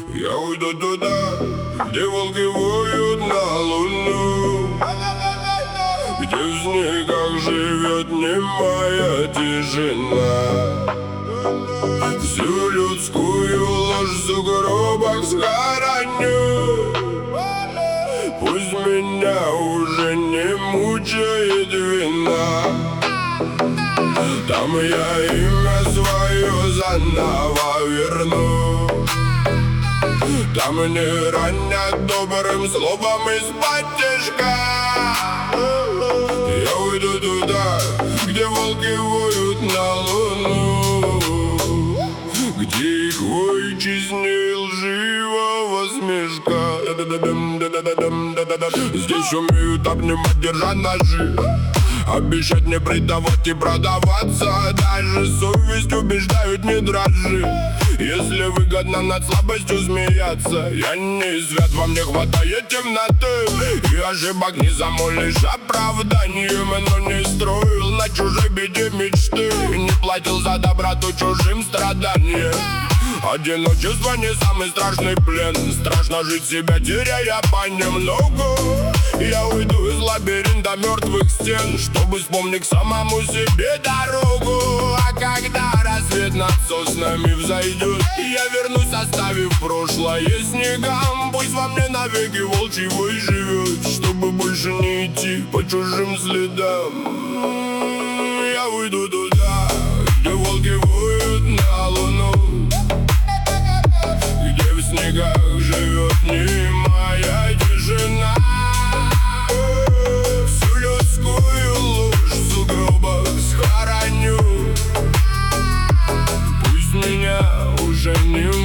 Я уйду туда, где волки воют на луну, где в снегах живет немая тишина. Всю людскую ложь в сугробах схороню. Пусть меня уже не мучает вина. Там я имя свое заново верну. Там не ранят добрым словом из-под тяжка. Я уйду туда, где волки воют на луну, где их вой честнее лживого смешка. Здесь умеют обнимать, держа ножи, обещать не предавать и продаваться. Даже совесть убеждают, не дрожи, если выгодно над слабостью смеяться. Я не свят, вам не хватает темноты, и ошибок не замолишь оправданием. Но не строил на чужой беде мечты, не платил за доброту чужим страданием. Одиночество не самый страшный плен, страшно жить себя, теряя понемногу. Я уйду из лабиринта мертвых стен, чтобы вспомнить к самому себе дорогу. А когда рассвет над соснами взойдет, я вернусь, оставив прошлое снегам. Пусть во мне навеки волчий вой живет, чтобы больше не идти по чужим следам. Я уйду туда, где волки воют на луну, где в снегах живет немая тишина. Всю людскую ложь в сугробах схороню. Пусть меня уже не